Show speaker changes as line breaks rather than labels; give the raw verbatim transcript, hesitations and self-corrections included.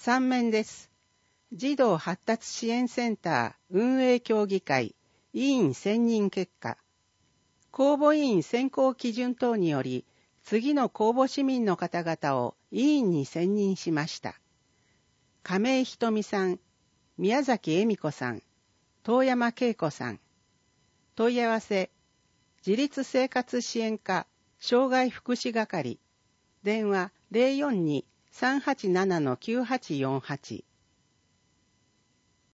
さん面です。児童発達支援センター運営協議会委員選任結果。公募委員選考基準等により、次の公募市民の方々を委員に選任しました。亀井ひとみさん、宮崎恵美子さん、遠山恵子さん。問い合わせ、自立生活支援課障害福祉係。電話 ゼロよんに さんはちななのきゅうはちよんはち。